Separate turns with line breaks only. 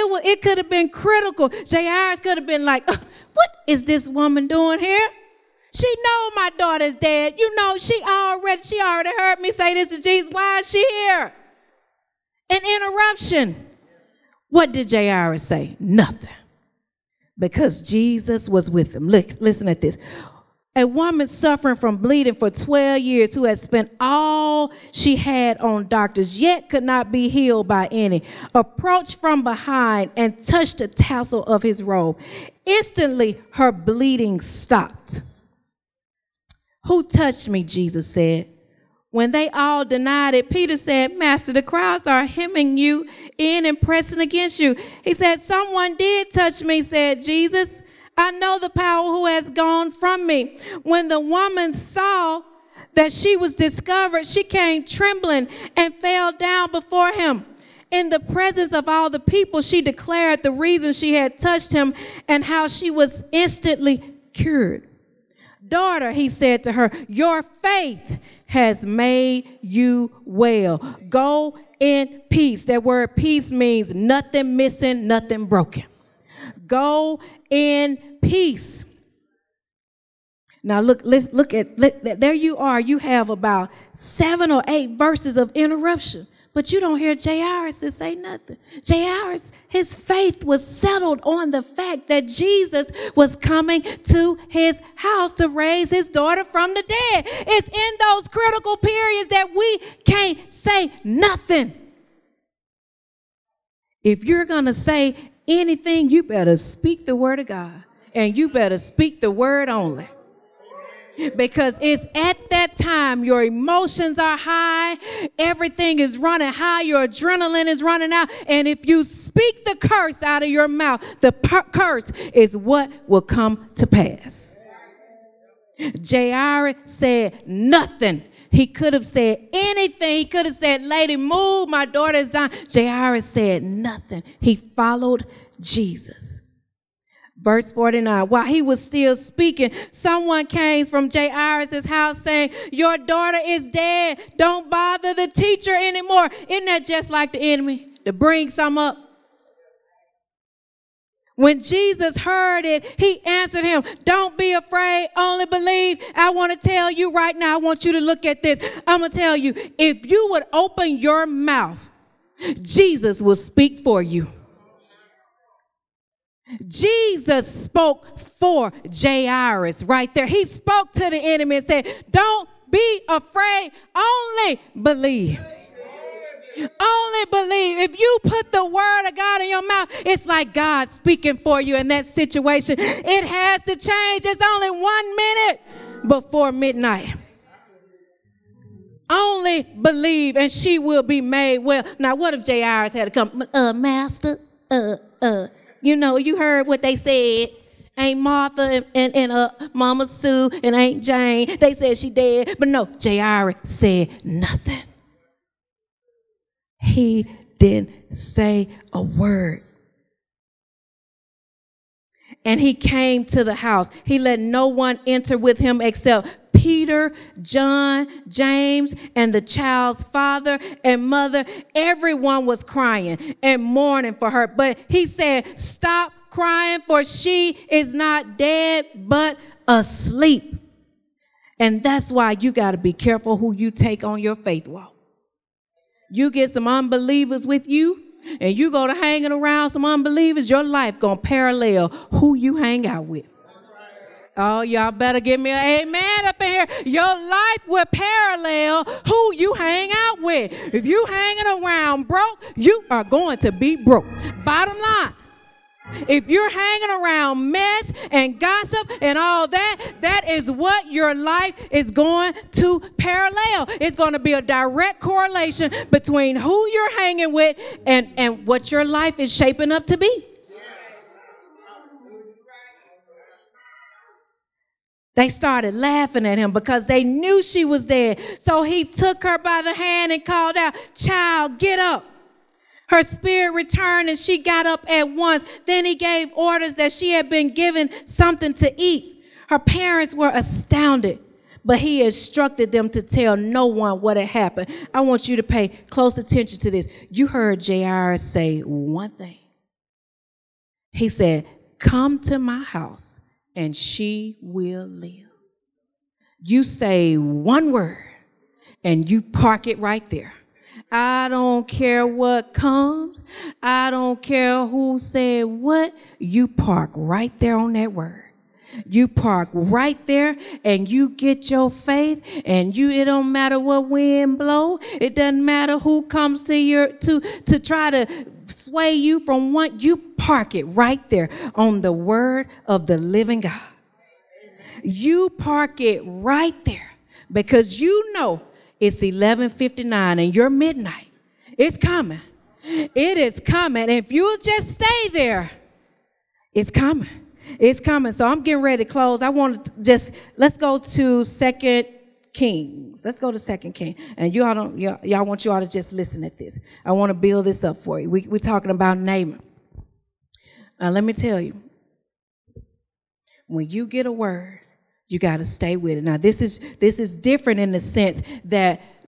it could have been critical. Jairus could have been like, what is this woman doing here? She know my daughter's dead. You know, she already heard me say this to Jesus. Why is she here? An interruption. What did Jairus say? Nothing. Because Jesus was with him. Listen at this. A woman suffering from bleeding for 12 years who had spent all she had on doctors, yet could not be healed by any, approached from behind and touched the tassel of his robe. Instantly, her bleeding stopped. Who touched me? Jesus said. When they all denied it, Peter said, Master, the crowds are hemming you in and pressing against you. He said, someone did touch me, said Jesus. I know the power who has gone from me. When the woman saw that she was discovered, she came trembling and fell down before him. In the presence of all the people, she declared the reason she had touched him and how she was instantly cured. Daughter, he said to her, your faith has made you well. Go in peace. That word peace means nothing missing, nothing broken. Go in peace. Now look, there you are. You have about 7 or 8 verses of interruption, but you don't hear Jairus say nothing. Jairus, his faith was settled on the fact that Jesus was coming to his house to raise his daughter from the dead. It's in those critical periods that we can't say nothing. If you're going to say anything, you better speak the word of God, and you better speak the word only. Because it's at that time your emotions are high, everything is running high, your adrenaline is running out, and if you speak the curse out of your mouth, the curse is what will come to pass. Jairus said nothing. He could have said anything. He could have said, lady, move, my daughter is dying. Jairus said nothing. He followed Jesus. Verse 49, while he was still speaking, someone came from Jairus' house saying, your daughter is dead. Don't bother the teacher anymore. Isn't that just like the enemy to bring some up? When Jesus heard it, he answered him, don't be afraid, only believe. I want to tell you right now, I want you to look at this. I'm going to tell you, if you would open your mouth, Jesus will speak for you. Jesus spoke for Jairus right there. He spoke to the enemy and said, don't be afraid, only believe. Only believe. If you put the word of God in your mouth, it's like God speaking for you in that situation. It has to change. It's only 1 minute before midnight. Only believe and she will be made well. Now, what if Jairus had to come? Master, you know, you heard what they said. Ain't Martha and Mama Sue and Aunt Jane, they said she dead. But no, Jairus said nothing. He didn't say a word. And he came to the house. He let no one enter with him except Peter, John, James, and the child's father and mother. Everyone was crying and mourning for her. But he said, stop crying, for she is not dead, but asleep. And that's why you got to be careful who you take on your faith walk. You get some unbelievers with you, and you go to hanging around some unbelievers, your life going to parallel who you hang out with. Oh, y'all better give me an amen up in here. Your life will parallel who you hang out with. If you hanging around broke, you are going to be broke. Bottom line. If you're hanging around mess and gossip and all that, that is what your life is going to parallel. It's going to be a direct correlation between who you're hanging with and what your life is shaping up to be. They started laughing at him because they knew she was dead. So he took her by the hand and called out, "Child, get up." Her spirit returned and she got up at once. Then he gave orders that she had been given something to eat. Her parents were astounded, but he instructed them to tell no one what had happened. I want you to pay close attention to this. You heard Jairus say one thing. He said, come to my house and she will live. You say one word and you park it right there. I don't care what comes. I don't care who said what. You park right there on that word. You park right there and you get your faith, and it don't matter what wind blow. It doesn't matter who comes to try to sway you from one. You park it right there on the word of the living God. You park it right there because you know it's 11:59 and your midnight. It's coming. It is coming. If you'll just stay there, it's coming. It's coming. So I'm getting ready to close. I want to let's go to 2 Kings. Let's go to 2 Kings. And y'all want you all to just listen at this. I want to build this up for you. We're talking about Naaman. Let me tell you, when you get a word, you got to stay with it. Now, this is different in the sense that